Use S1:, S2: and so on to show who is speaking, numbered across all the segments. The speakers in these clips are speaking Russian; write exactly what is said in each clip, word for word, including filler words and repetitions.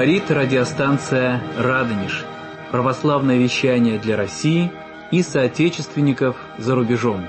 S1: Говорит радиостанция «Радонеж». Православное вещание для России и соотечественников за рубежом.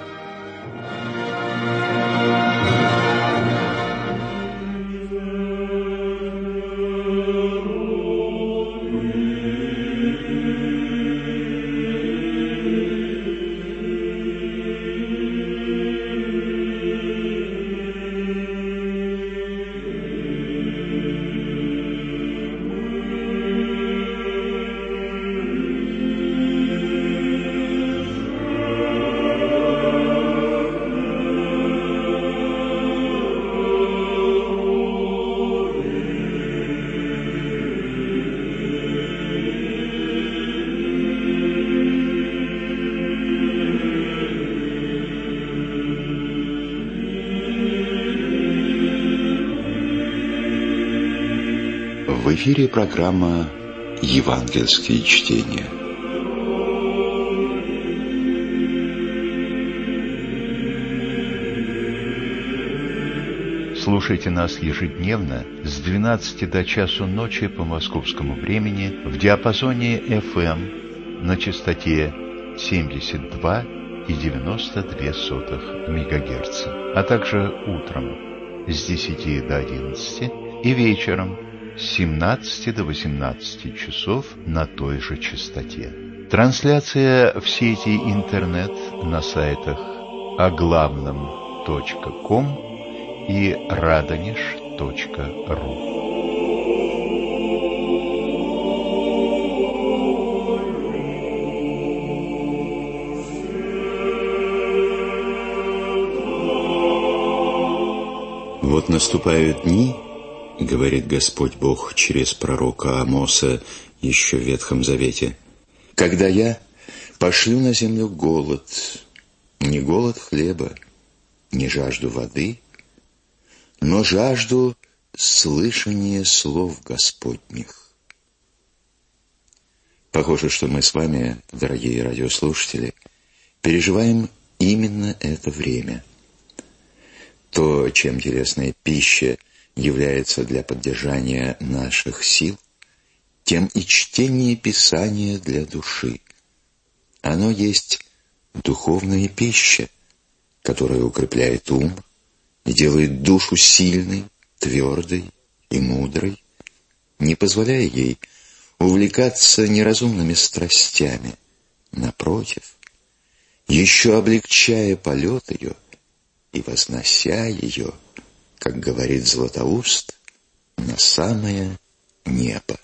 S2: В эфире программа «Евангельские чтения». Слушайте нас ежедневно с двенадцати до часу ночи по московскому времени в диапазоне эф эм на частоте семьдесят два и девяносто две сотых мегагерца, а также утром с десяти до одиннадцати и вечером с семнадцати до восемнадцати часов на той же частоте. Трансляция в сети интернет на сайтах о главном точка ком и радонеж точка ру. Вот наступают дни, говорит Господь Бог через пророка Амоса еще в Ветхом Завете, когда я пошлю на землю голод, не голод хлеба, не жажду воды, но жажду слышания слов Господних. Похоже, что мы с вами, дорогие радиослушатели, переживаем именно это время. То, чем телесная пища является для поддержания наших сил, тем и чтение Писания для души. Оно есть духовная пища, которая укрепляет ум и делает душу сильной, твердой и мудрой, не позволяя ей увлекаться неразумными страстями, напротив, еще облегчая полет ее и вознося ее, как говорит Златоуст, на самое небо.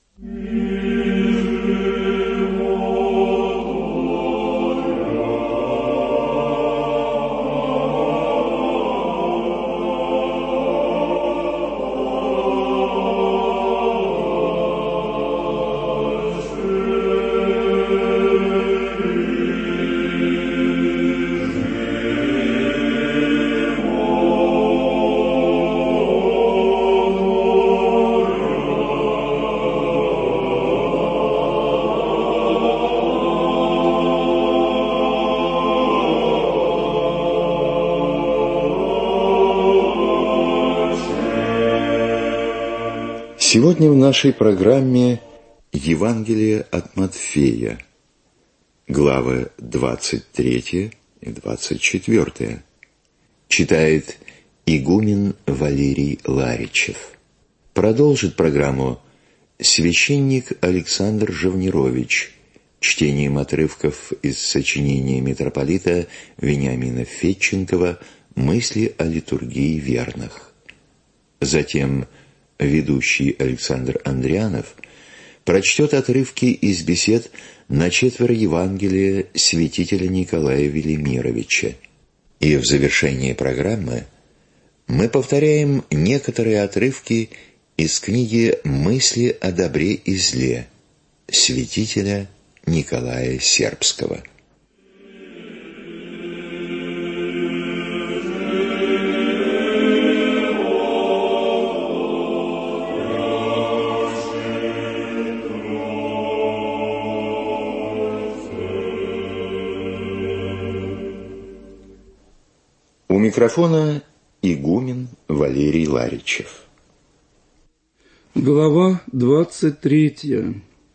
S2: Сегодня в нашей программе Евангелие от Матфея, главы двадцать третья и двадцать четвёртая. Читает игумен Валерий Ларичев. Продолжит программу священник Александр Живнирович чтением отрывков из сочинения митрополита Вениамина Федченкова «Мысли о литургии верных». Затем ведущий Александр Андрианов прочтет отрывки из бесед на четверо Евангелия святителя Николая Велимировича. И в завершении программы мы повторяем некоторые отрывки из книги «Мысли о добре и зле» святителя Николая Сербского. У микрофона игумен Валерий Ларичев.
S3: Глава двадцать третья.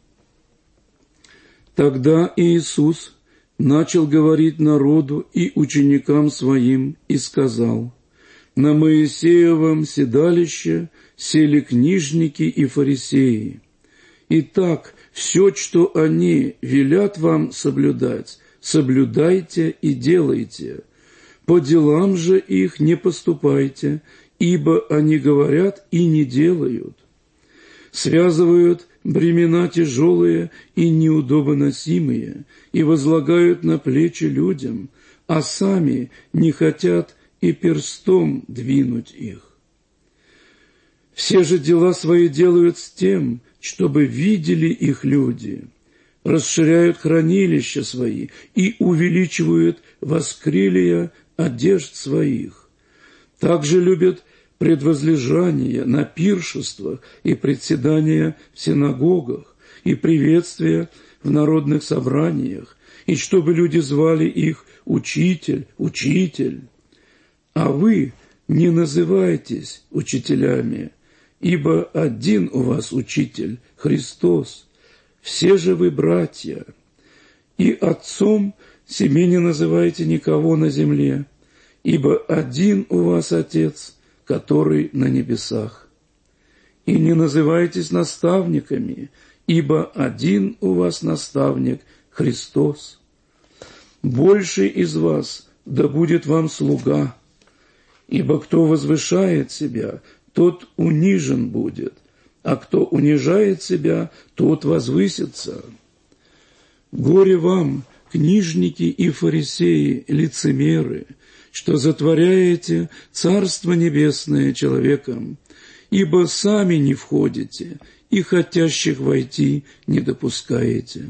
S3: Тогда Иисус начал говорить народу и ученикам своим и сказал: «На Моисеевом седалище сели книжники и фарисеи. Итак, все, что они велят вам соблюдать, соблюдайте и делайте. По делам же их не поступайте, ибо они говорят и не делают. Связывают бремена тяжелые и неудобоносимые и возлагают на плечи людям, а сами не хотят и перстом двинуть их. Все же дела свои делают с тем, чтобы видели их люди, расширяют хранилища свои и увеличивают воскрелия одежд своих. Также любят предвозлежания на пиршествах и председания в синагогах и приветствия в народных собраниях, и чтобы люди звали их «Учитель, Учитель». А вы не называйтесь учителями, ибо один у вас Учитель, Христос, все же вы братья. И отцом себе не называйте никого на земле, ибо один у вас Отец, который на небесах. И не называйтесь наставниками, ибо один у вас наставник, Христос. Больший из вас да будет вам слуга, ибо кто возвышает себя, тот унижен будет, а кто унижает себя, тот возвысится. Горе вам, книжники и фарисеи, лицемеры, что затворяете Царство Небесное человеком, ибо сами не входите и хотящих войти не допускаете.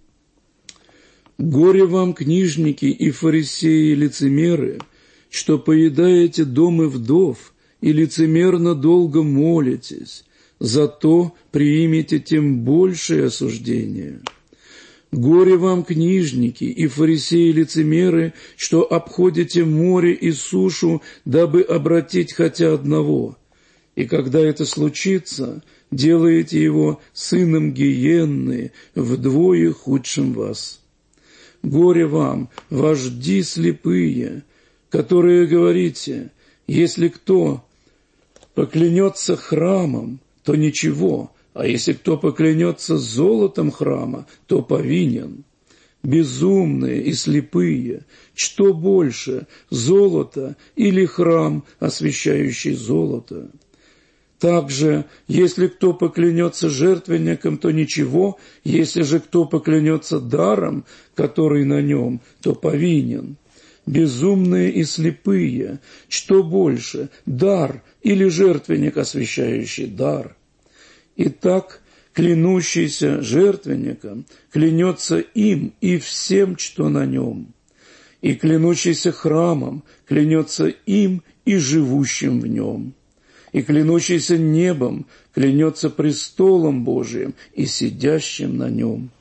S3: Горе вам, книжники и фарисеи, лицемеры, что поедаете домы вдов и лицемерно долго молитесь, зато приимите тем большее осуждение. Горе вам, книжники и фарисеи-лицемеры, что обходите море и сушу, дабы обратить хотя одного, и когда это случится, делаете его сыном гиенны, вдвое худшим вас. Горе вам, вожди слепые, которые говорите: если кто поклянется храмом, то ничего, а если кто поклянется золотом храма, то повинен. Безумные и слепые, что больше, золото или храм, освящающий золото? Также, если кто поклянется жертвенником, то ничего, если же кто поклянется даром, который на нем, то повинен. Безумные и слепые, что больше, дар или жертвенник, освящающий дар? Итак, клянущийся жертвенником клянется им и всем, что на нем, и клянущийся храмом клянется им и живущим в нем, и клянущийся небом клянется престолом Божиим и сидящим на нем.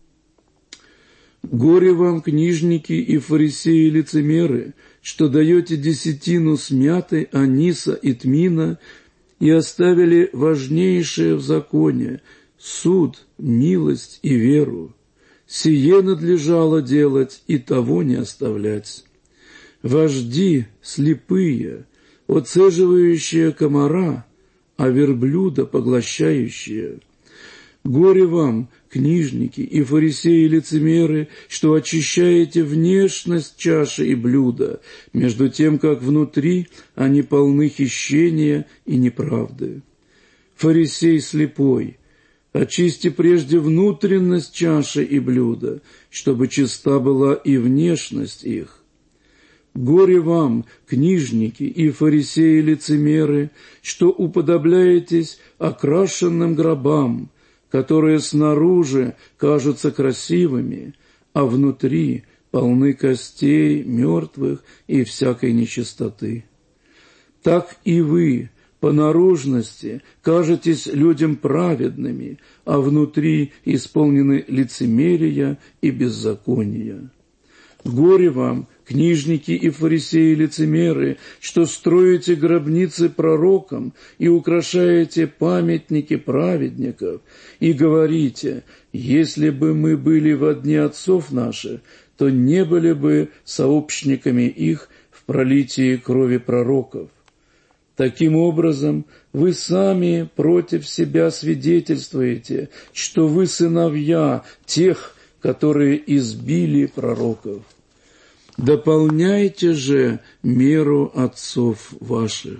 S3: Горе вам, книжники и фарисеи-лицемеры, что даете десятину с мяты, аниса и тмина, и оставили важнейшее в законе – суд, милость и веру. Сие надлежало делать и того не оставлять. Вожди слепые, оцеживающие комара, а верблюда поглощающие. Горе вам, книжники и фарисеи-лицемеры, что очищаете внешность чаши и блюда, между тем, как внутри они полны хищения и неправды. Фарисей слепой, очисти прежде внутренность чаши и блюда, чтобы чиста была и внешность их. Горе вам, книжники и фарисеи-лицемеры, что уподобляетесь окрашенным гробам, которые снаружи кажутся красивыми, а внутри полны костей мертвых и всякой нечистоты. Так и вы по наружности кажетесь людям праведными, а внутри исполнены лицемерия и беззакония. Горе вам, книжники и фарисеи-лицемеры, что строите гробницы пророкам и украшаете памятники праведников, и говорите: если бы мы были во дни отцов наших, то не были бы сообщниками их в пролитии крови пророков. Таким образом, вы сами против себя свидетельствуете, что вы сыновья тех, которые избили пророков. Дополняйте же меру отцов ваших.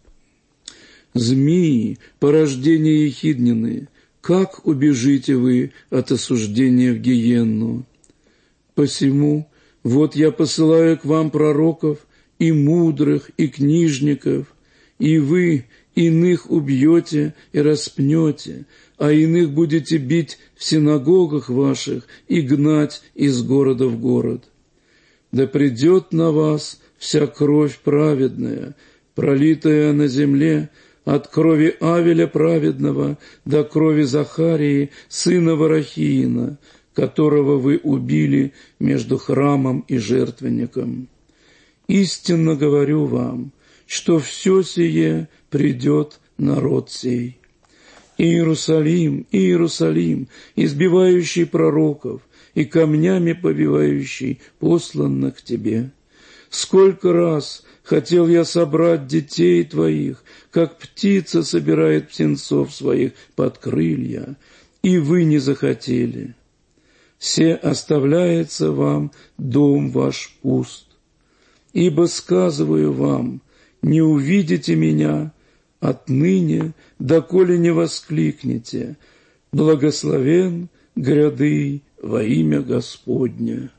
S3: Змеи, порождения ехиднины, как убежите вы от осуждения в гиенну? Посему вот я посылаю к вам пророков и мудрых, и книжников, и вы иных убьете и распнете, а иных будете бить в синагогах ваших и гнать из города в город. Да придет на вас вся кровь праведная, пролитая на земле, от крови Авеля праведного до крови Захарии, сына Варахиина, которого вы убили между храмом и жертвенником. Истинно говорю вам, что все сие придет народ сей. Иерусалим, Иерусалим, избивающий пророков и камнями побивающий посланных к тебе. Сколько раз хотел я собрать детей твоих, как птица собирает птенцов своих под крылья, и вы не захотели. Се оставляется вам дом ваш пуст. Ибо сказываю вам, не увидите меня отныне, доколе не воскликнете: благословен гряды во имя Господне.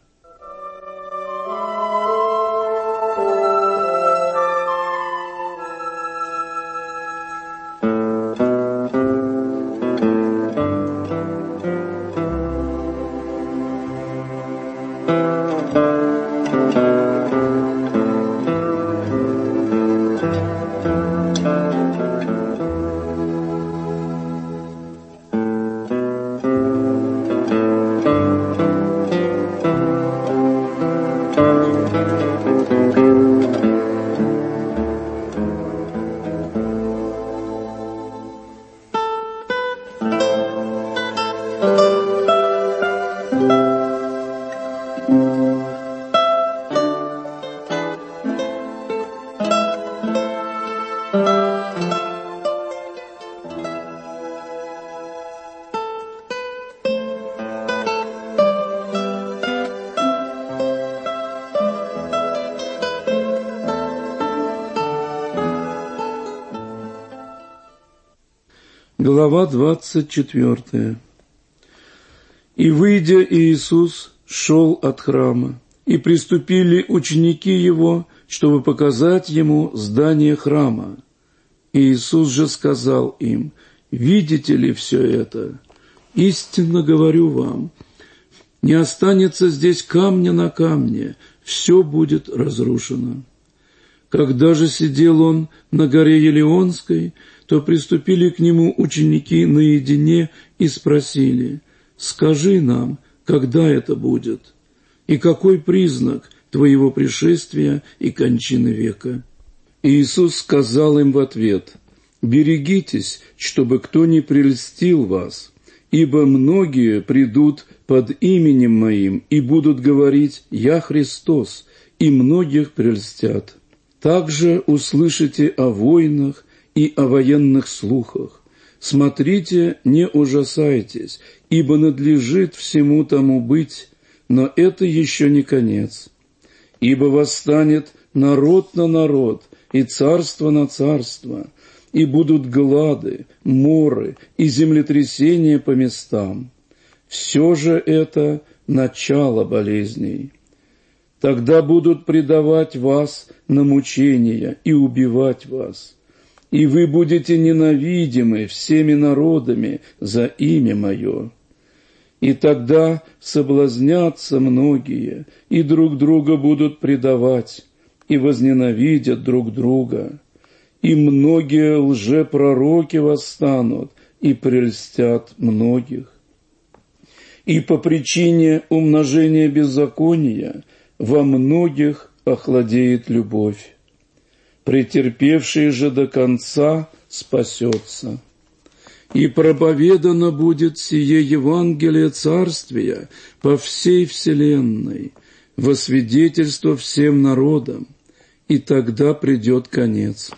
S3: Глава двадцать четвёртая. «И, выйдя, Иисус шел от храма, и приступили ученики Его, чтобы показать Ему здание храма. Иисус же сказал им: видите ли все это? Истинно говорю вам, не останется здесь камня на камне, все будет разрушено. Когда же сидел он на горе Елеонской, то приступили к нему ученики наедине и спросили: скажи нам, когда это будет, и какой признак твоего пришествия и кончины века? Иисус сказал им в ответ: берегитесь, чтобы кто не прельстил вас, ибо многие придут под именем Моим и будут говорить: Я Христос, и многих прельстят. Также услышите о войнах и о военных слухах. Смотрите, не ужасайтесь, ибо надлежит всему тому быть, но это еще не конец. Ибо восстанет народ на народ, и царство на царство, и будут глады, моры и землетрясения по местам. Все же это начало болезней. Тогда будут предавать вас на мучения и убивать вас, и вы будете ненавидимы всеми народами за имя Мое. И тогда соблазнятся многие, и друг друга будут предавать, и возненавидят друг друга. И многие лжепророки восстанут и прельстят многих. И по причине умножения беззакония во многих охладеет любовь. Претерпевший же до конца спасется. И проповедано будет сие Евангелие Царствия по всей вселенной, во свидетельство всем народам, и тогда придет конец.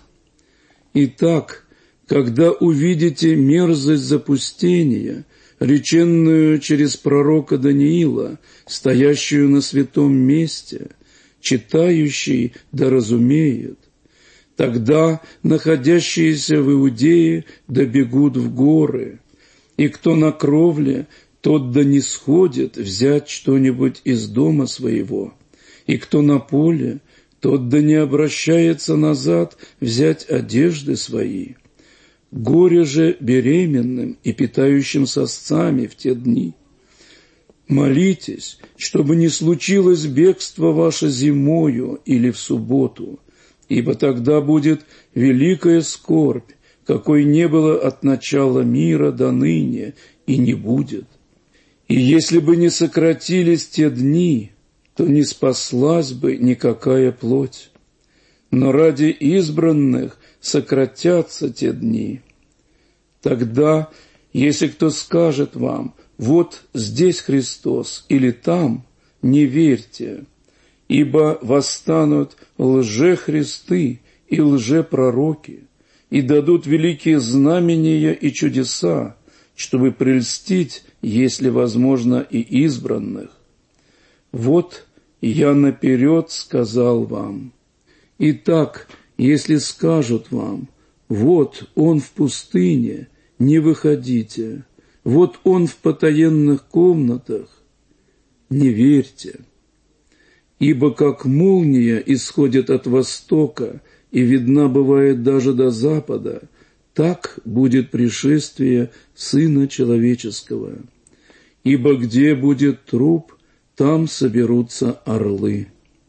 S3: Итак, когда увидите мерзость запустения, реченную через пророка Даниила, стоящую на святом месте, читающий да разумеет, тогда находящиеся в Иудее добегут в горы, и кто на кровле, тот да не сходит взять что-нибудь из дома своего, и кто на поле, тот да не обращается назад взять одежды свои. Горе же беременным и питающим сосцами в те дни. Молитесь, чтобы не случилось бегство ваше зимою или в субботу, ибо тогда будет великая скорбь, какой не было от начала мира до ныне и не будет. И если бы не сократились те дни, то не спаслась бы никакая плоть. Но ради избранных сократятся те дни. Тогда, если кто скажет вам: вот здесь Христос или там, не верьте, ибо восстанут лжехристы и лжепророки, и дадут великие знамения и чудеса, чтобы прельстить, если возможно, и избранных. Вот я наперед сказал вам. Итак, если скажут вам: вот он в пустыне, не выходите, вот он в потаенных комнатах, не верьте. Ибо как молния исходит от востока и видна бывает даже до запада, так будет пришествие Сына Человеческого. Ибо где будет труп, там соберутся орлы.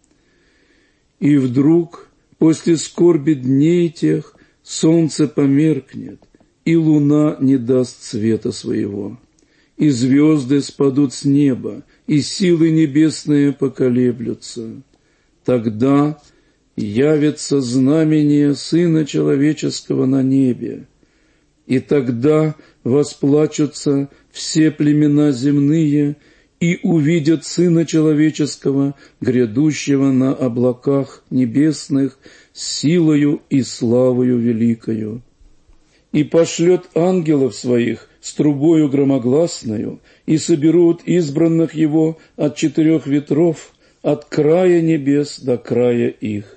S3: И вдруг, после скорби дней тех, солнце померкнет, и луна не даст света своего, и звезды спадут с неба, и силы небесные поколеблются. Тогда явится знамение Сына Человеческого на небе, и тогда восплачутся все племена земные и увидят Сына Человеческого, грядущего на облаках небесных, с силою и славою великою. И пошлет ангелов своих с трубою громогласною, и соберут избранных его от четырех ветров, от края небес до края их.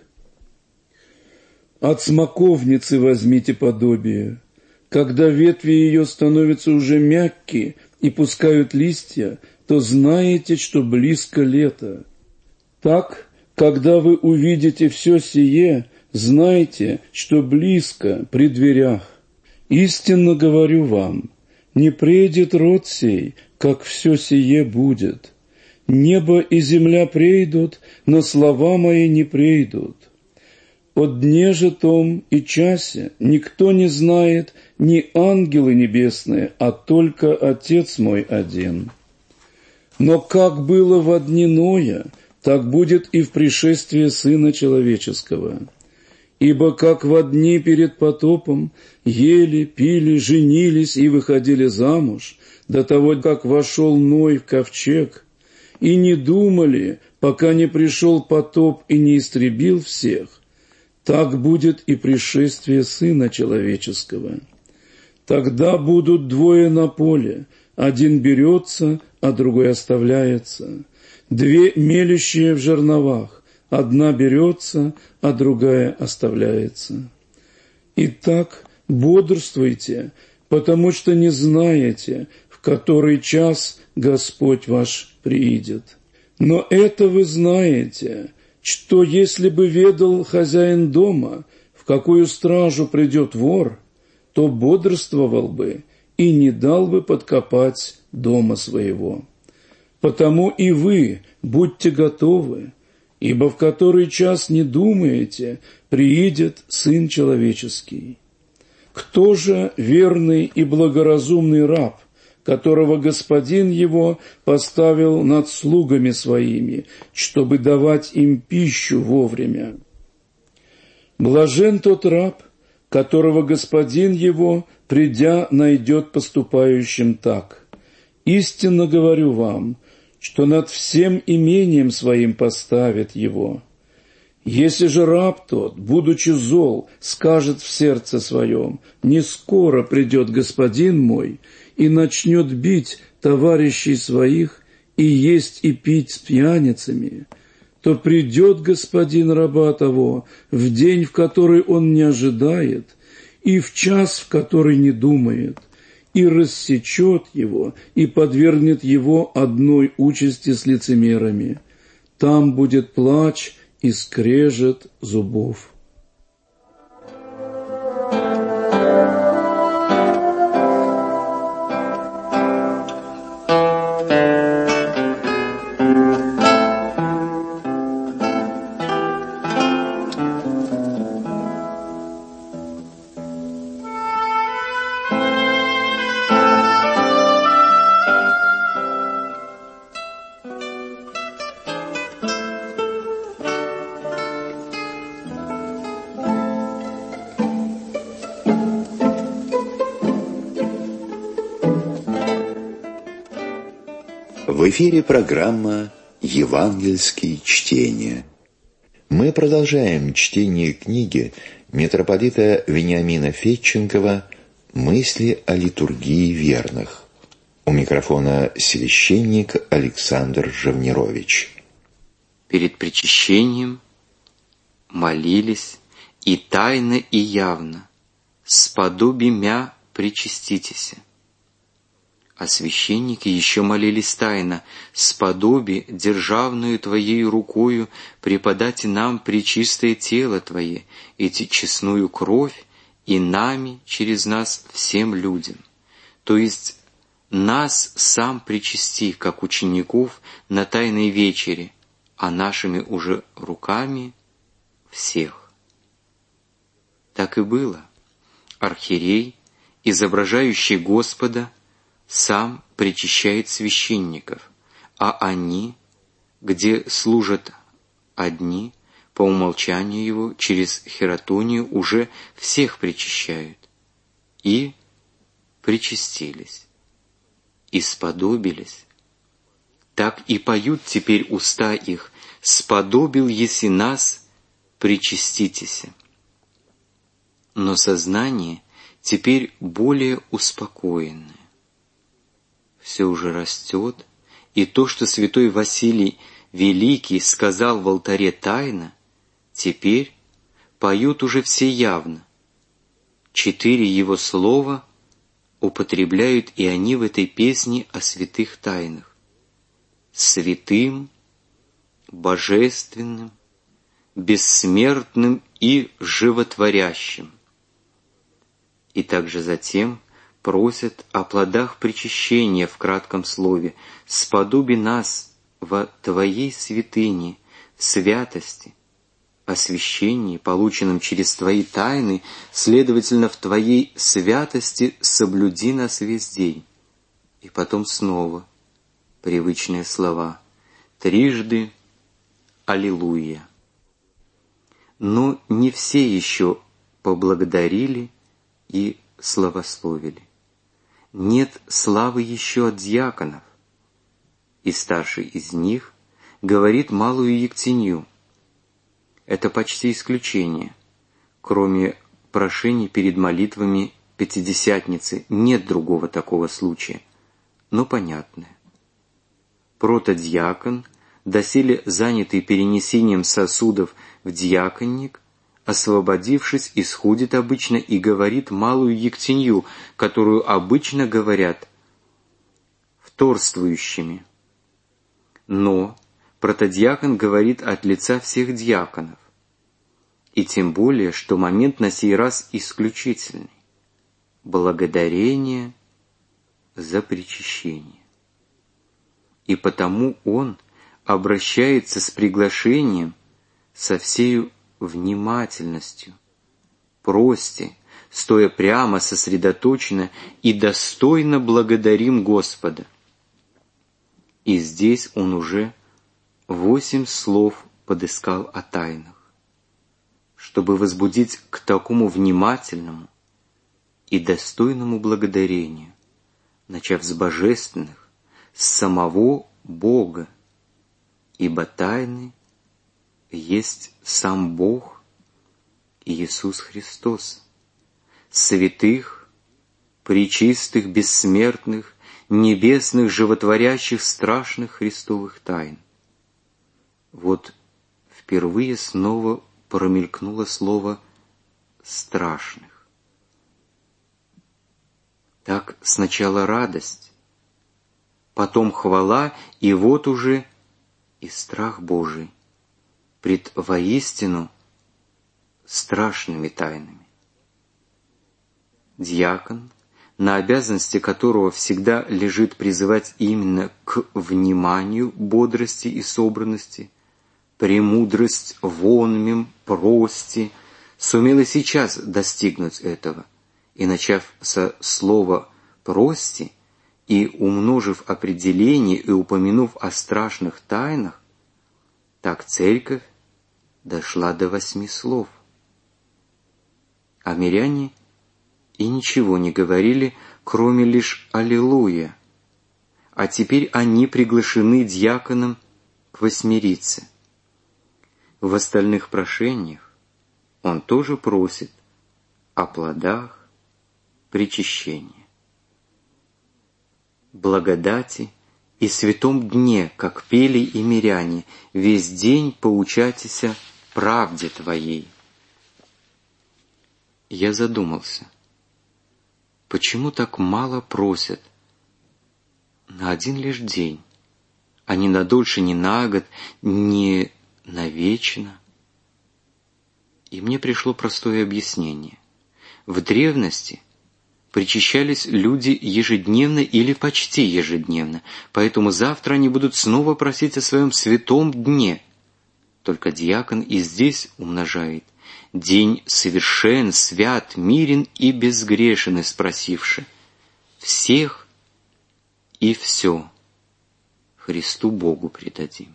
S3: От смоковницы возьмите подобие. Когда ветви ее становятся уже мягкие и пускают листья, то знаете, что близко лето. Так, когда вы увидите все сие, знайте, что близко при дверях. Истинно говорю вам, не придет род сей, как все сие будет. Небо и земля прейдут, но слова мои не прейдут. О дне же том и часе никто не знает, ни ангелы небесные, а только Отец мой один. Но как было во дни Ноя, так будет и в пришествии Сына Человеческого. Ибо как во дни перед потопом ели, пили, женились и выходили замуж, до того, как вошел Ной в ковчег, и не думали, пока не пришел потоп и не истребил всех, так будет и пришествие Сына Человеческого. Тогда будут двое на поле, один берется, а другой оставляется, две мелющие в жерновах, одна берется, а другая оставляется. Итак, бодрствуйте, потому что не знаете, в который час Господь ваш приидет. Но это вы знаете, что если бы ведал хозяин дома, в какую стражу придет вор, то бодрствовал бы и не дал бы подкопать дома своего. Потому и вы будьте готовы, ибо в который час не думаете, приидет Сын Человеческий. Кто же верный и благоразумный раб, которого господин его поставил над слугами своими, чтобы давать им пищу вовремя. Блажен тот раб, которого господин его, придя, найдет поступающим так. Истинно говорю вам, что над всем имением своим поставит его. Если же раб тот, будучи зол, скажет в сердце своем: «Не скоро придет господин мой», и начнет бить товарищей своих, и есть и пить с пьяницами, то придет господин раба того в день, в который он не ожидает, и в час, в который не думает, и рассечет его, и подвергнет его одной участи с лицемерами. Там будет плач и скрежет зубов.
S2: В эфире программа «Евангельские чтения». Мы продолжаем чтение книги митрополита Вениамина Федченкова «Мысли о литургии верных». У микрофона священник Александр Живнирович.
S4: Перед причащением молились и тайно, и явно: «Сподоби мя причаститеся». А священники еще молились тайно: «Сподоби державную Твоей рукою преподати нам пречистое тело Твое, и честную кровь, и нами через нас всем людям». То есть нас сам причасти, как учеников, на тайной вечере, а нашими уже руками всех. Так и было. Архиерей, изображающий Господа, сам причащает священников, а они, где служат одни, по умолчанию его, через хератонию уже всех причащают. И причастились, и сподобились. Так и поют теперь уста их: «Сподобил еси нас, причаститеся». Но сознание теперь более успокоенное. Все уже растет, и то, что святой Василий Великий сказал в алтаре тайно, теперь поют уже все явно. Четыре его слова употребляют и они в этой песне о святых тайнах: святым, божественным, бессмертным и животворящим. И также затем просят о плодах причащения в кратком слове: «Сподоби нас во Твоей святыне, в святости, освящении, полученном через Твои тайны, следовательно, в Твоей святости соблюди нас весь день». И потом снова привычные слова: «Трижды Аллилуйя». Но не все еще поблагодарили и славословили. Нет славы еще от диаконов, и старший из них говорит малую Ектенью. Это почти исключение. Кроме прошений перед молитвами Пятидесятницы нет другого такого случая, но понятное. Протодиакон, доселе занятый перенесением сосудов в диаконник, освободившись, исходит обычно и говорит малую Ектенью, которую обычно говорят вторствующими. Но протодиакон говорит от лица всех диаконов. И тем более, что момент на сей раз исключительный. Благодарение за причащение. И потому он обращается с приглашением со всею внимательностью. Просьте, стоя прямо, сосредоточенно и достойно благодарим Господа. И здесь он уже восемь слов подыскал о тайнах, чтобы возбудить к такому внимательному и достойному благодарению, начав с божественных, с самого Бога, ибо тайны есть сам Бог и Иисус Христос, святых, пречистых, бессмертных, небесных, животворящих, страшных Христовых тайн. Вот впервые снова промелькнуло слово «страшных». Так сначала радость, потом хвала, и вот уже и страх Божий пред воистину страшными тайнами. Диакон, на обязанности которого всегда лежит призывать именно к вниманию, бодрости и собранности, премудрость вонмем, прости, сумел и сейчас достигнуть этого, и, начав со слова «прости», и умножив определение и упомянув о страшных тайнах, так церковь дошла до восьми слов. А миряне и ничего не говорили, кроме лишь «Аллилуйя», а теперь они приглашены диаконом к восьмерице. В остальных прошениях он тоже просит о плодах причащения, благодати и святом дне, как пели и миряне, весь день поучайтеся правде Твоей. Я задумался, почему так мало просят на один лишь день, а не на дольше, не на год, не навечно? И мне пришло простое объяснение. В древности причащались люди ежедневно или почти ежедневно, поэтому завтра они будут снова просить о своем святом дне. Только диакон и здесь умножает: день совершен, свят, мирен и безгрешен, и спросивши всех и все Христу Богу предадим.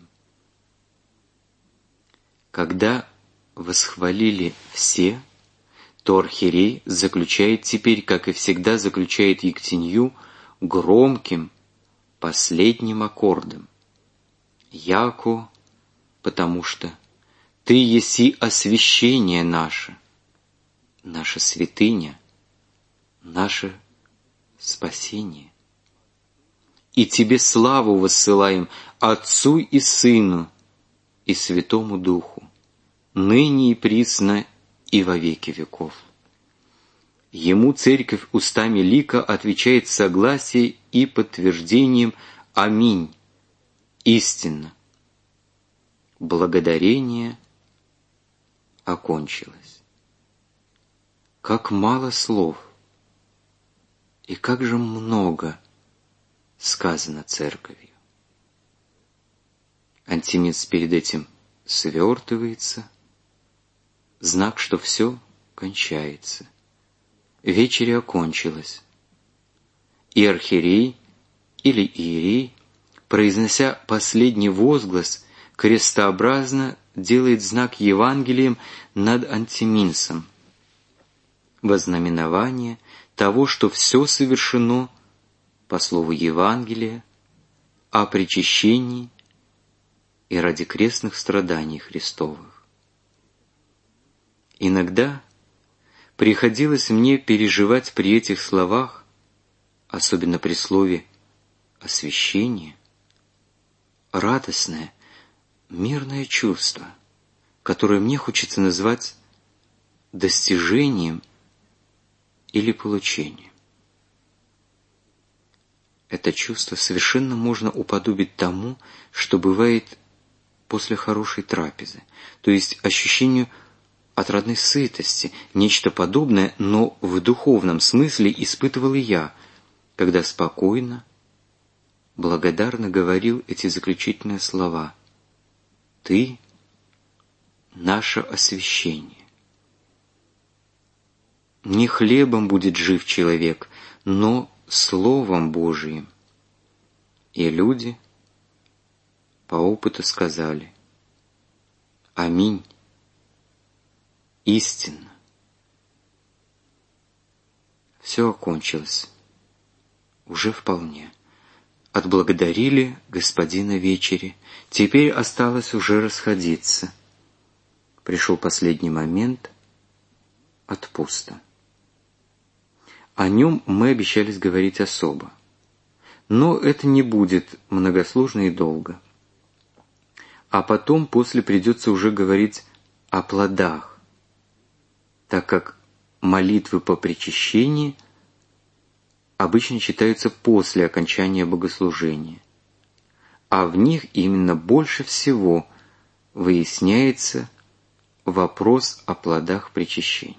S4: Когда восхвалили все, то архиерей заключает теперь, как и всегда заключает Ектенью, громким последним аккордом: «Яко, потому что Ты еси освящение наше, наша святыня, наше спасение. И Тебе славу воссылаем, Отцу и Сыну и Святому Духу, ныне и присно и во веки веков». Ему церковь устами лика отвечает согласием и подтверждением «Аминь». Истинно. Благодарение окончилось. Как мало слов, и как же много сказано церковью. Антимис перед этим свертывается, знак, что все кончается. Вечеря окончилась. И архиерей или иерей, произнося последний возглас, крестообразно делает знак Евангелием над Антиминсом, вознаменование того, что все совершено по слову Евангелия о причащении и ради крестных страданий Христовых. Иногда приходилось мне переживать при этих словах, особенно при слове «освящение», радостное, мирное чувство, которое мне хочется назвать достижением или получением. Это чувство совершенно можно уподобить тому, что бывает после хорошей трапезы, то есть ощущению отрадной сытости, нечто подобное, но в духовном смысле испытывал и я, когда спокойно, благодарно говорил эти заключительные слова: «Ты — наше освящение». Не хлебом будет жив человек, но Словом Божиим. И люди по опыту сказали: аминь, истинно. Все окончилось, уже вполне. Отблагодарили Господина вечери, теперь осталось уже расходиться. Пришел последний момент отпуста. О нем мы обещались говорить особо. Но это не будет многосложно и долго. А потом, после, придется уже говорить о плодах, так как молитвы по причащении обычно читаются после окончания богослужения, а в них именно больше всего выясняется вопрос о плодах причащения.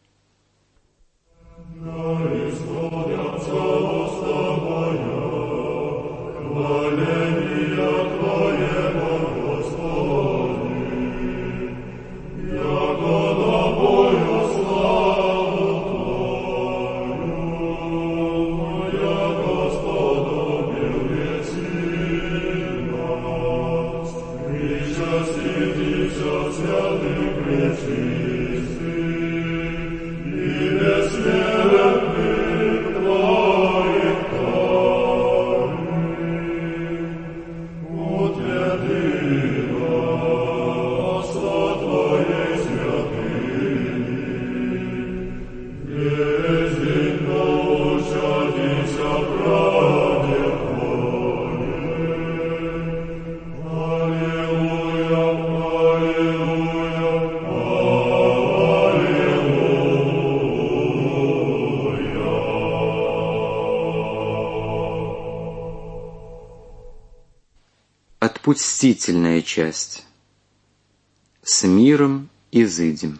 S4: Отпустительная часть. С миром изыдем.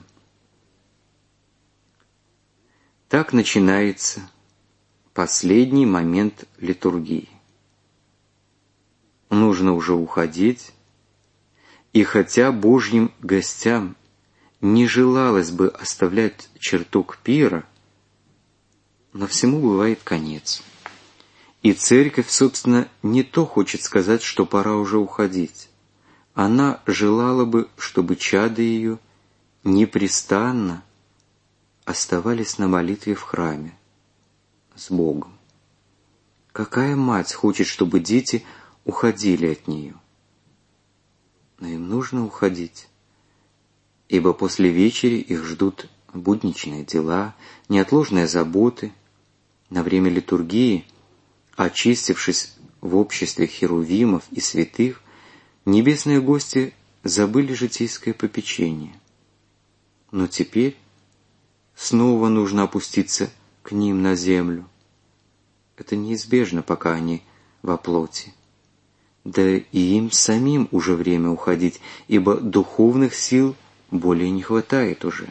S4: Так начинается последний момент литургии. Нужно уже уходить, и хотя Божьим гостям не желалось бы оставлять чертог пира, но всему бывает конец. И церковь, собственно, не то хочет сказать, что пора уже уходить. Она желала бы, чтобы чады ее непрестанно оставались на молитве в храме с Богом. Какая мать хочет, чтобы дети уходили от нее? Но им нужно уходить, ибо после вечери их ждут будничные дела, неотложные заботы. На время литургии, очистившись в обществе херувимов и святых, небесные гости забыли житейское попечение. Но теперь снова нужно опуститься к ним на землю. Это неизбежно, пока они во плоти. Да и им самим уже время уходить, ибо духовных сил более не хватает уже.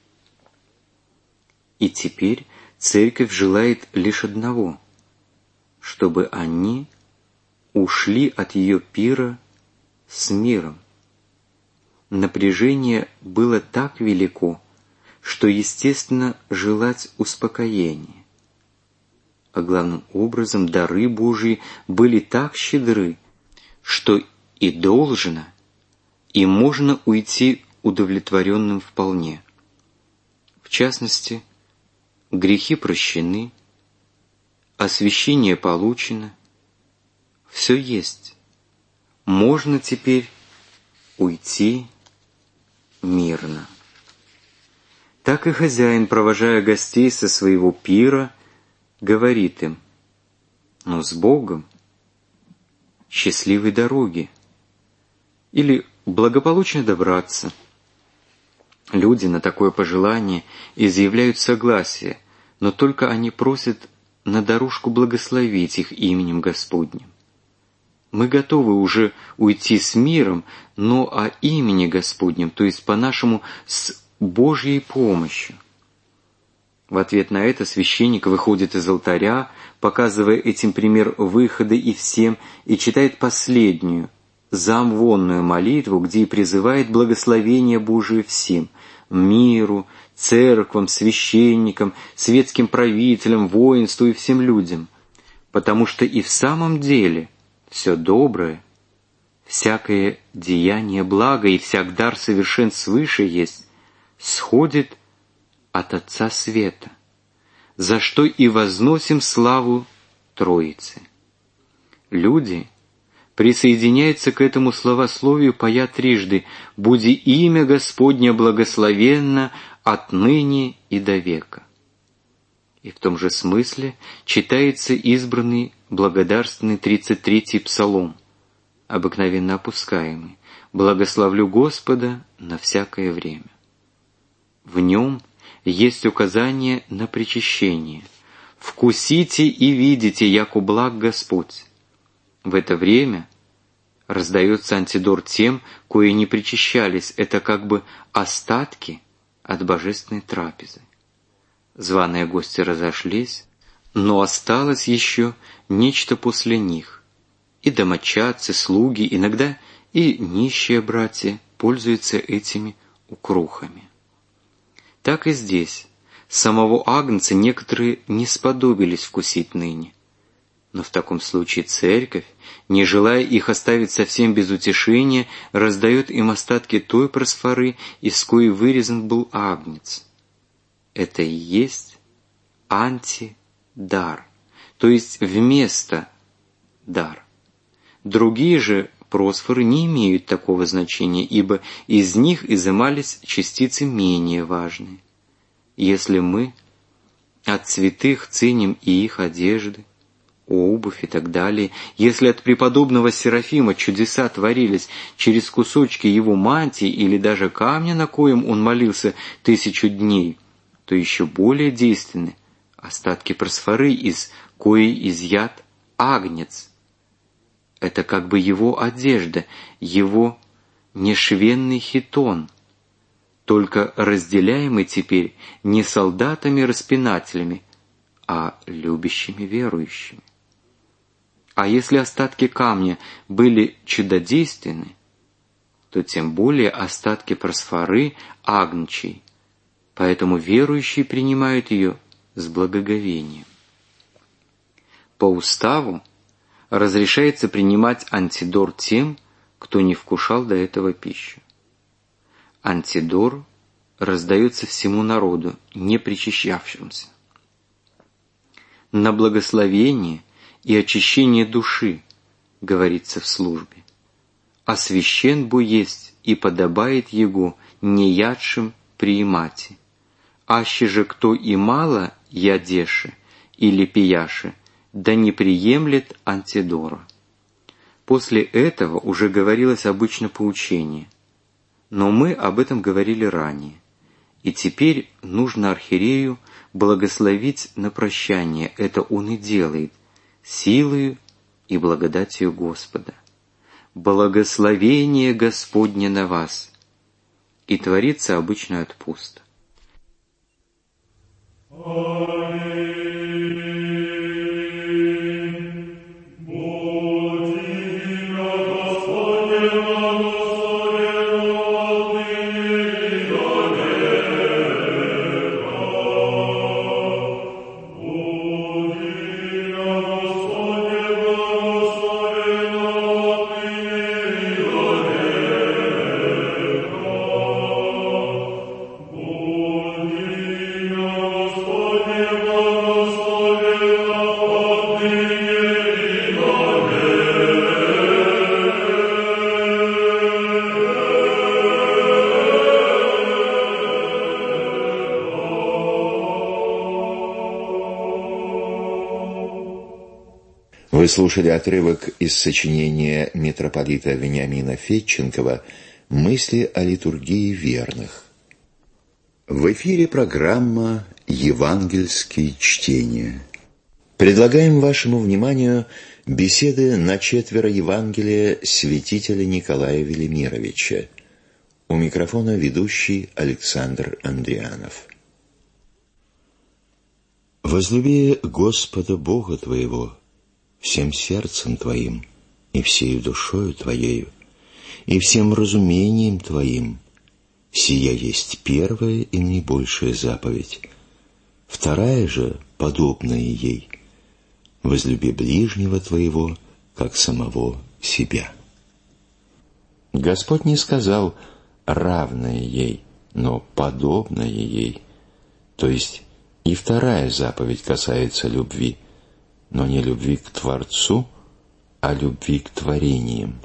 S4: И теперь церковь желает лишь одного — чтобы они ушли от ее пира с миром. Напряжение было так велико, что естественно желать успокоения. А главным образом дары Божии были так щедры, что и должно, и можно уйти удовлетворенным вполне. В частности, грехи прощены, освящение получено, все есть. Можно теперь уйти мирно. Так и хозяин, провожая гостей со своего пира, говорит им: «Ну, с Богом, счастливой дороги» или «благополучно добраться». Люди на такое пожелание изъявляют согласие, но только они просят на дорожку благословить их именем Господним. Мы готовы уже уйти с миром, но о имени Господнем, то есть по-нашему с Божьей помощью. В ответ на это священник выходит из алтаря, показывая этим пример выхода и всем, и читает последнюю, замвонную молитву, где и призывает благословение Божие всем, миру, церквам, священникам, светским правителям, воинству и всем людям, потому что и в самом деле все доброе, всякое деяние блага и всяк дар совершен свыше есть, сходит от Отца Света, за что и возносим славу Троице. Люди присоединяются к этому словословию, поя трижды: «Буди имя Господне благословенно отныне и до века». И в том же смысле читается избранный благодарственный тридцать третий псалом, обыкновенно опускаемый: «Благословлю Господа на всякое время». В нем есть указание на причащение: «Вкусите и видите, яко благ Господь». В это время раздается антидор тем, кои не причащались, это как бы остатки от божественной трапезы. Званые гости разошлись, но осталось еще нечто после них, и домочадцы, слуги, иногда и нищие братья пользуются этими укрухами. Так и здесь самого агнца некоторые не сподобились вкусить ныне. Но в таком случае церковь, не желая их оставить совсем без утешения, раздает им остатки той просфоры, из коей вырезан был агнец. Это и есть антидар, то есть вместо дар. Другие же просфоры не имеют такого значения, ибо из них изымались частицы менее важные. Если мы от святых ценим и их одежды, обувь и так далее, если от преподобного Серафима чудеса творились через кусочки его мантии или даже камня, на коем он молился тысячу дней, то еще более действенны остатки просфоры, из коей изъят агнец. Это как бы его одежда, его нешвенный хитон, только разделяемый теперь не солдатами-распинателями, а любящими верующими. А если остатки камня были чудодейственны, то тем более остатки просфоры агнчей, поэтому верующие принимают ее с благоговением. По уставу разрешается принимать антидор тем, кто не вкушал до этого пищу. Антидор раздается всему народу, не причащавшимся. На благословение и очищение души, говорится в службе. Освящен бо есть и подобает его неядшим приимати. Аще же кто и мало ядеше или пияше, да не приемлет антидора. После этого уже говорилось обычно поучение, но мы об этом говорили ранее, и теперь нужно архиерею благословить на прощание, это он и делает, силою и благодатью Господа. Благословение Господне на вас. И творится обычно отпуст.
S5: Вы слушали отрывок из сочинения митрополита Вениамина Федченкова «Мысли о литургии верных». В эфире программа «Евангельские чтения». Предлагаем вашему вниманию беседы на четверо Евангелия святителя Николая Велимировича. У микрофона ведущий Александр Андрианов. «Возлюби Господа Бога твоего всем сердцем твоим, и всею душою твоею, и всем разумением твоим, Сия есть первая и наибольшая заповедь. Вторая же, подобная ей, возлюби ближнего твоего, как самого себя. Господь не сказал равное ей, но подобное ей. То есть и вторая заповедь касается любви, но не любви к Творцу, а любви к творениям.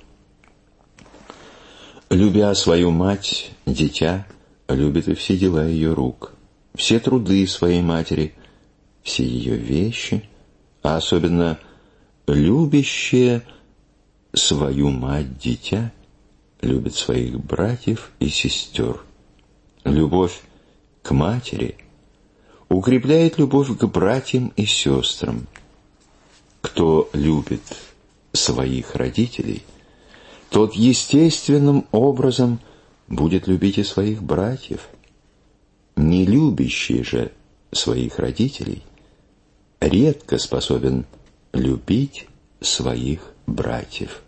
S5: Любя свою мать, дитя любит и все дела ее рук, все труды своей матери, все ее вещи, а особенно любящее свою мать, дитя любит своих братьев и сестер. Любовь к матери укрепляет любовь к братьям и сестрам. Кто любит своих родителей, тот естественным образом будет любить и своих братьев. Не любящий же своих родителей редко способен любить своих братьев.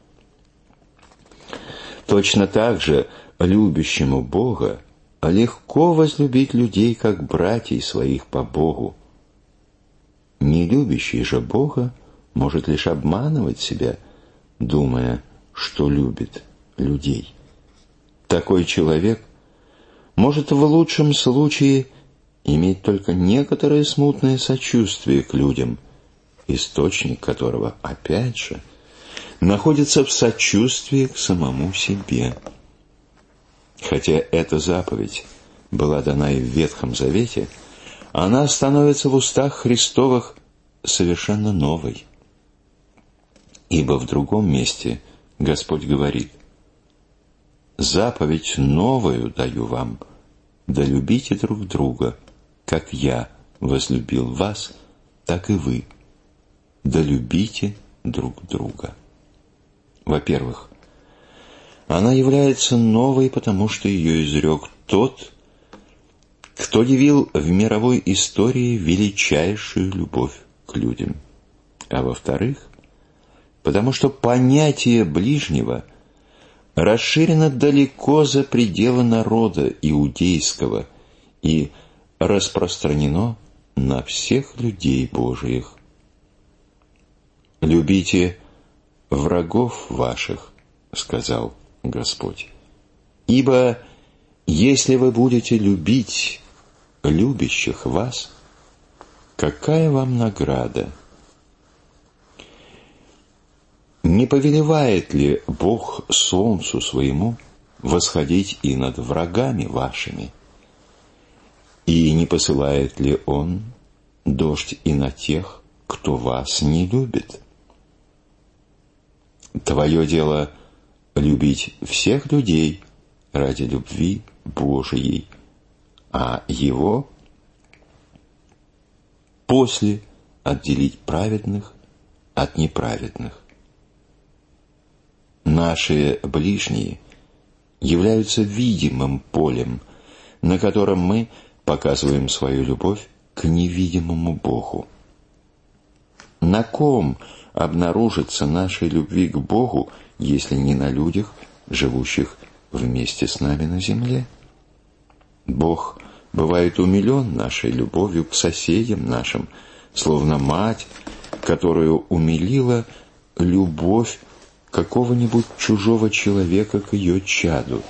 S5: Точно так же любящему Бога легко возлюбить людей, как братьев своих по Богу. Не любящий же Бога может лишь обманывать себя, думая, что любит людей. Такой человек может в лучшем случае иметь только некоторое смутное сочувствие к людям, источник которого, опять же, находится в сочувствии к самому себе. Хотя эта заповедь была дана и в Ветхом Завете, она становится в устах Христовых совершенно новой. Ибо в другом месте Господь говорит: «Заповедь новую даю вам, да любите друг друга, как я возлюбил вас, так и вы, да любите друг друга». Во-первых, она является новой, потому что ее изрек тот, кто явил в мировой истории величайшую любовь к людям. А во-вторых, потому что понятие ближнего расширено далеко за пределы народа иудейского и распространено на всех людей Божиих. «Любите врагов ваших», — сказал Господь, «ибо если вы будете любить любящих вас, какая вам награда? Не повелевает ли Бог солнцу своему восходить и над врагами вашими? И не посылает ли Он дождь и на тех, кто вас не любит? Твое дело любить всех людей ради любви Божией, а Его после отделить праведных от неправедных. Наши ближние являются видимым полем, на котором мы показываем свою любовь к невидимому Богу. На ком обнаружится нашей любви к Богу, если не на людях, живущих вместе с нами на земле? Бог бывает умилен нашей любовью к соседям нашим, словно мать, которую умилила любовь какого-нибудь чужого человека к ее чаду.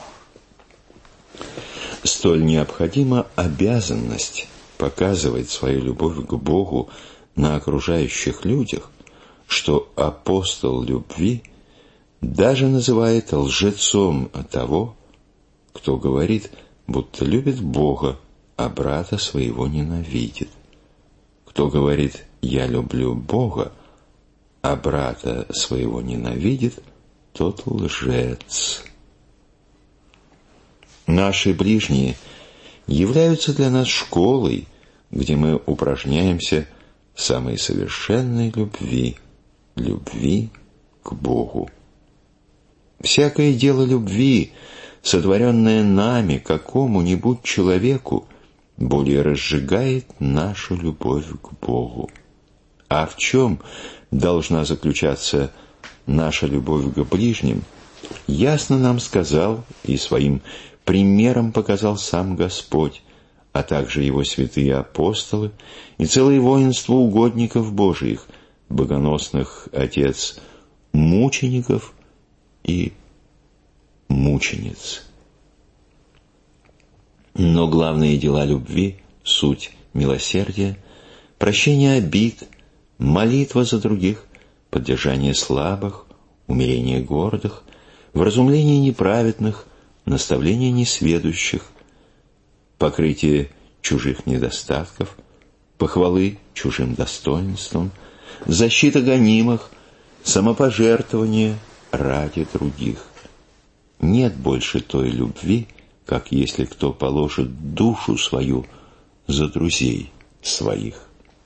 S5: Столь необходима обязанность показывать свою любовь к Богу на окружающих людях, что апостол любви даже называет лжецом того, кто говорит, будто любит Бога, а брата своего ненавидит. Кто говорит «я люблю Бога», а брата своего ненавидит, тот лжец. Наши ближние являются для нас школой, где мы упражняемся в самой совершенной любви, любви к Богу. Всякое дело любви, сотворенное нами какому-нибудь человеку, более разжигает нашу любовь к Богу. А в чем должна заключаться наша любовь к ближним, ясно нам сказал и своим примером показал сам Господь, а также Его святые апостолы и целое воинство угодников Божиих, богоносных отец мучеников и мучениц. Но главные дела любви – суть милосердия, прощение обид, молитва за других, поддержание слабых, умирение гордых, вразумление неправедных, наставление несведущих, покрытие чужих недостатков, похвалы чужим достоинством, защита гонимых, самопожертвование ради других. Нет больше той любви, как если кто положит душу свою за друзей своих.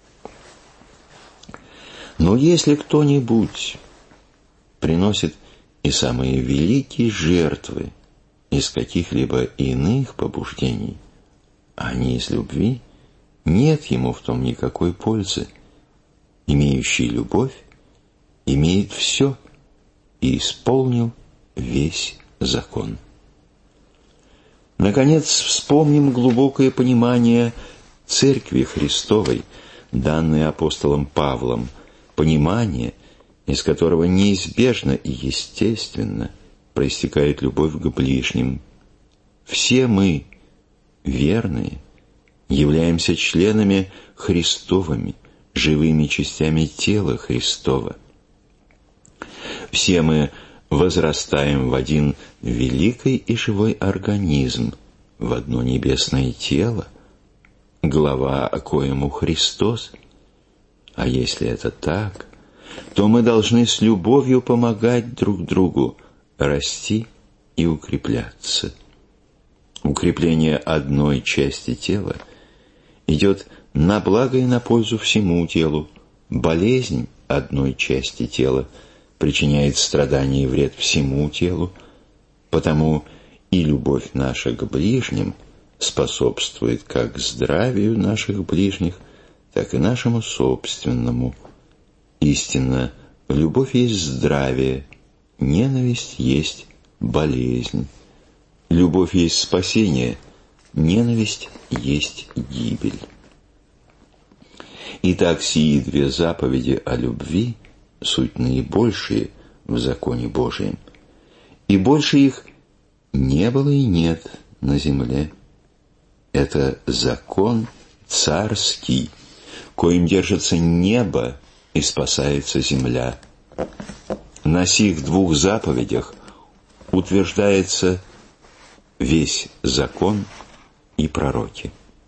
S5: Но если кто-нибудь приносит и самые великие жертвы из каких-либо иных побуждений, а не из любви, нет ему в том никакой пользы. Имеющий любовь имеет все и исполнил весь закон. Наконец, вспомним глубокое понимание Церкви Христовой, данное апостолом Павлом, понимание, из которого неизбежно и естественно проистекает любовь к ближним. Все мы, верные, являемся членами Христовыми, живыми частями тела Христова. Все мы возрастаем в один великий и живой организм, в одно небесное тело, глава коему Христос. А если это так, то мы должны с любовью помогать друг другу расти и укрепляться. Укрепление одной части тела идет на благо и на пользу всему телу. Болезнь одной части тела причиняет страдания и вред всему телу, потому и любовь наша к ближним способствует как здравию наших ближних, так и нашему собственному. Истинно, любовь есть здравие, ненависть есть болезнь. Любовь есть спасение, ненависть есть гибель. Итак, сии две заповеди о любви суть наибольшие в законе Божием, и больше их не было и нет на земле. Это закон царский, коим держится небо и спасается земля. На сих двух заповедях утверждается весь закон и пророки.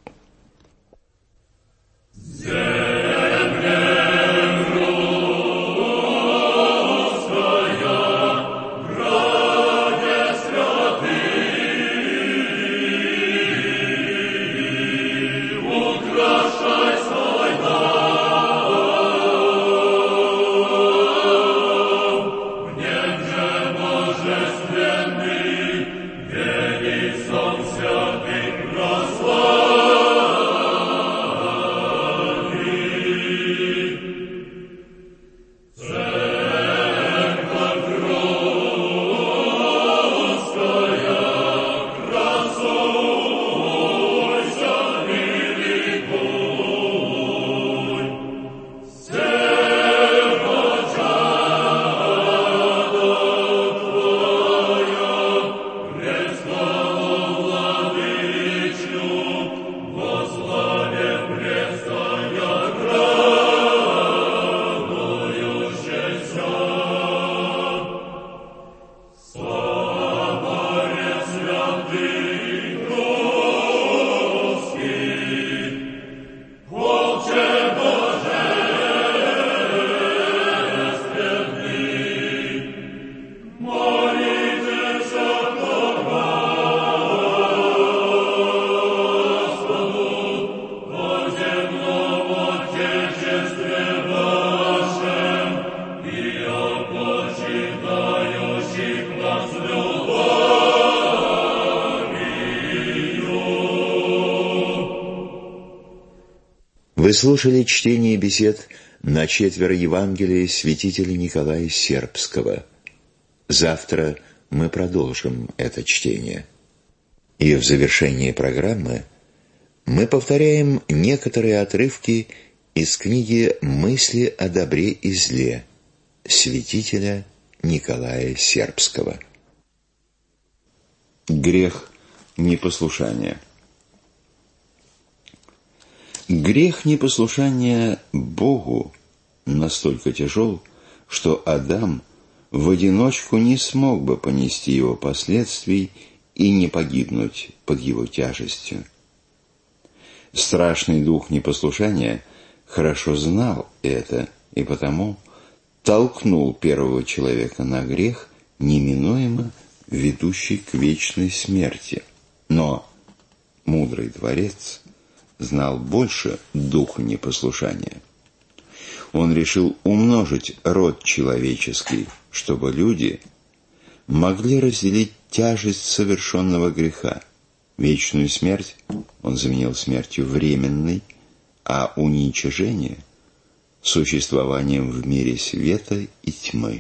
S5: Вы слушали чтение бесед на четверо Евангелия святителя Николая Сербского. Завтра мы продолжим это чтение. И в завершении программы мы повторяем некоторые отрывки из книги «Мысли о добре и зле» святителя Николая Сербского. Грех непослушания. Грех непослушания Богу настолько тяжел, что Адам в одиночку не смог бы понести его последствий и не погибнуть под его тяжестью. Страшный дух непослушания хорошо знал это и потому толкнул первого человека на грех, неминуемо ведущий к вечной смерти. Но мудрый Творец знал больше духа непослушания. Он решил умножить род человеческий, чтобы люди могли разделить тяжесть совершенного греха. Вечную смерть он заменил смертью временной, а уничижение – существованием в мире света и тьмы.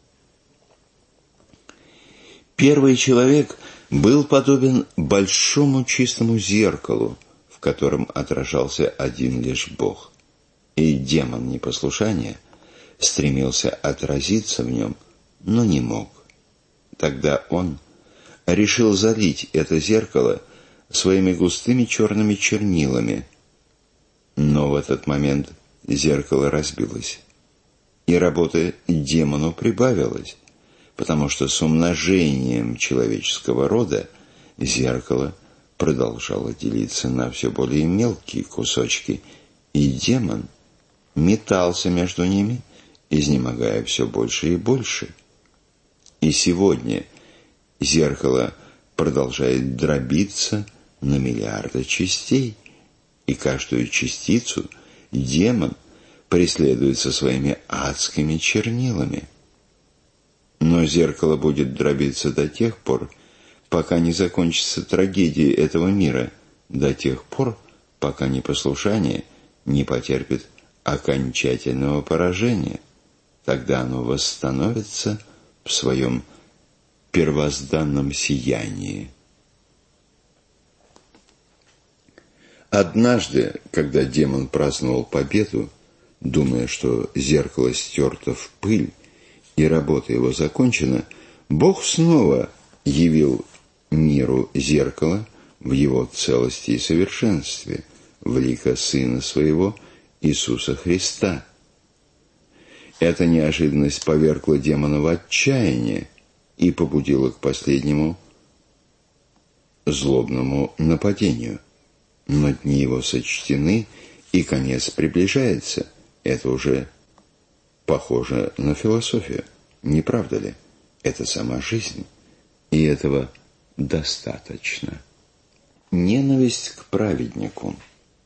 S5: Первый человек был подобен большому чистому зеркалу, в котором отражался один лишь Бог. И демон непослушания стремился отразиться в нем, но не мог. Тогда он решил залить это зеркало своими густыми черными чернилами. Но в этот момент зеркало разбилось, и работы демону прибавилось, потому что с умножением человеческого рода зеркало продолжало делиться на все более мелкие кусочки, и демон метался между ними, изнемогая все больше и больше. И сегодня зеркало продолжает дробиться на миллиарды частей, и каждую частицу демон преследует со своими адскими чернилами. Но зеркало будет дробиться до тех пор, пока не закончится трагедия этого мира, до тех пор, пока непослушание не потерпит окончательного поражения. Тогда оно восстановится в своем первозданном сиянии. Однажды, когда демон праздновал победу, думая, что зеркало стерто в пыль и работа его закончена, Бог снова явил миру зеркало в его целости и совершенстве, в лико Сына Своего, Иисуса Христа. Эта неожиданность повергла демона в отчаяние и побудила к последнему злобному нападению. Но дни его сочтены, и конец приближается. Это уже похоже на философию, не правда ли? Это сама жизнь, и этого достаточно. Ненависть к праведнику.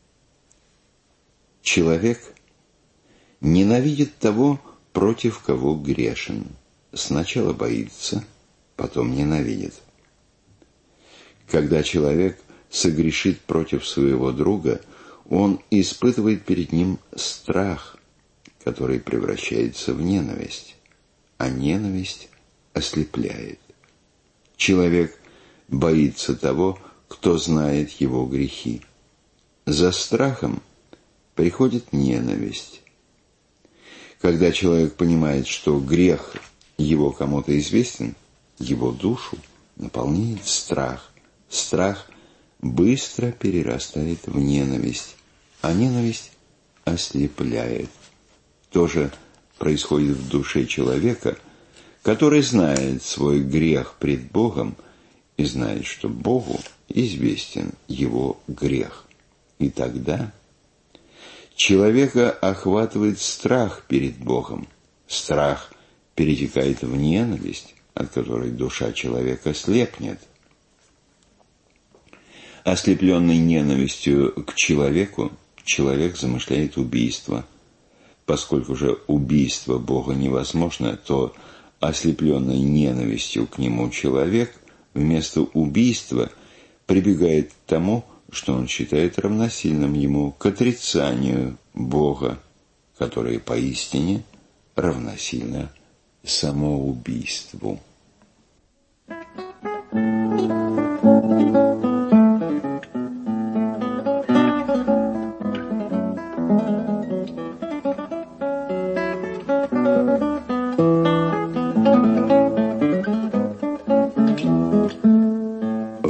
S5: Человек ненавидит того, против кого грешен. Сначала боится, потом ненавидит. Когда человек согрешит против своего друга, он испытывает перед ним страх, который превращается в ненависть, а ненависть ослепляет. Человек боится того, кто знает его грехи. За страхом приходит ненависть. Когда человек понимает, что грех его кому-то известен, его душу наполняет страх. Страх быстро перерастает в ненависть, а ненависть ослепляет. То же происходит в душе человека, который знает свой грех пред Богом и знает, что Богу известен его грех. И тогда человека охватывает страх перед Богом. Страх перетекает в ненависть, от которой душа человека слепнет. Ослепленный ненавистью к человеку, человек замышляет убийство. Поскольку же убийство Бога невозможно, то ослепленный ненавистью к нему человек вместо убийства прибегает к тому, что он считает равносильным ему, к отрицанию Бога, которое поистине равносильно самоубийству.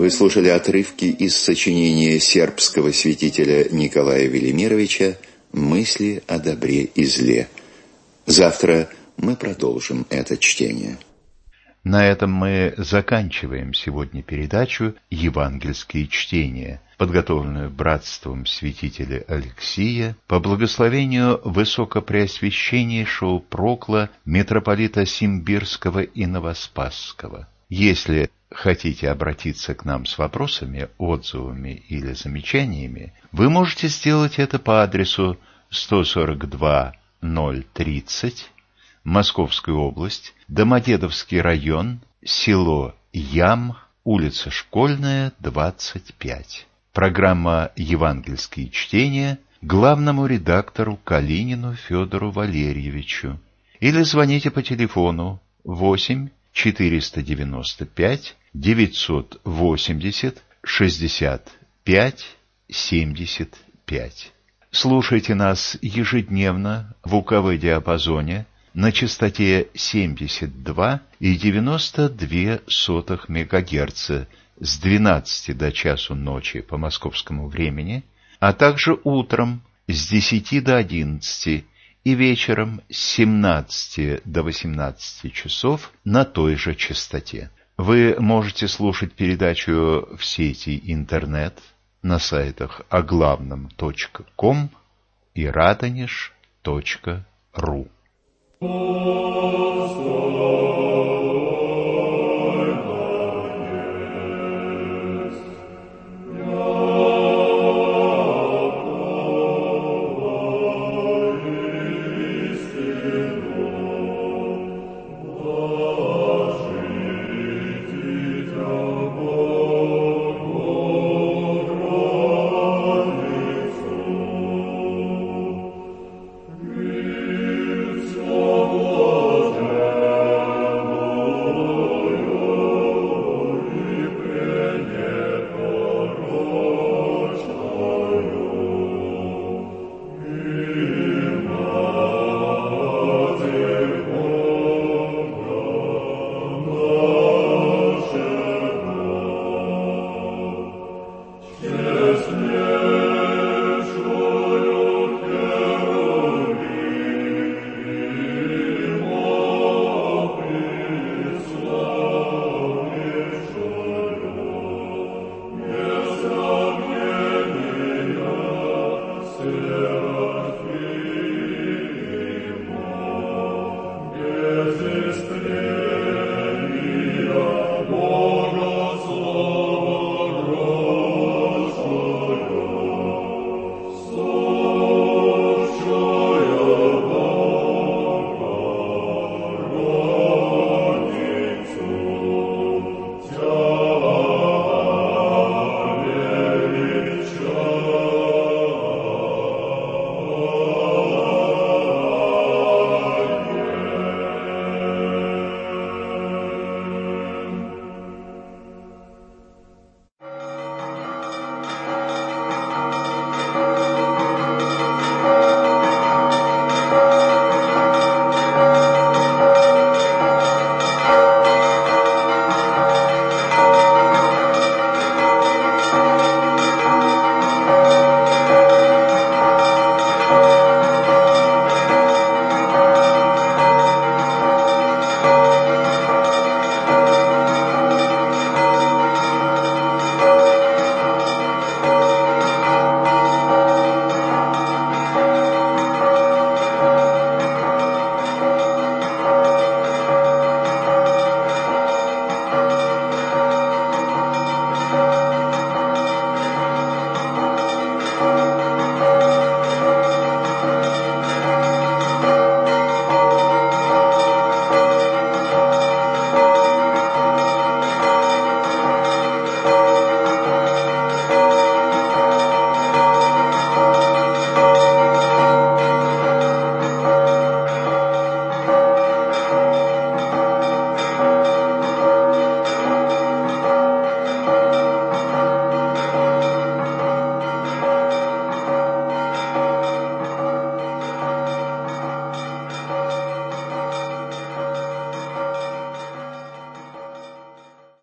S5: Вы слушали отрывки из сочинения сербского святителя Николая Велимировича «Мысли о добре и зле». Завтра мы продолжим это чтение.
S2: На этом мы заканчиваем сегодня передачу «Евангельские чтения», подготовленную братством святителя Алексия по благословению высокопреосвященнейшего прокла митрополита Симбирского и Новоспасского. Если хотите обратиться к нам с вопросами, отзывами или замечаниями, вы можете сделать это по адресу сто сорок два ноль тридцать, Московская область, Домодедовский район, село Ям, улица Школьная, двадцать пять. Программа «Евангельские чтения» главному редактору Калинину Федору Валерьевичу. Или звоните по телефону восемь четыреста девяносто пять девятьсот восемьдесят шестьдесят пять семьдесят пять. Слушайте нас ежедневно в УКВ диапазоне на частоте семьдесят два и девяносто две сотых мегагерца с двенадцати до часу ночи по московскому времени, а также утром с десяти до одиннадцати и вечером с семнадцати до восемнадцати часов на той же частоте. Вы можете слушать передачу в сети интернет на сайтах оглавном точка ком и радонеж точка ру. Господи.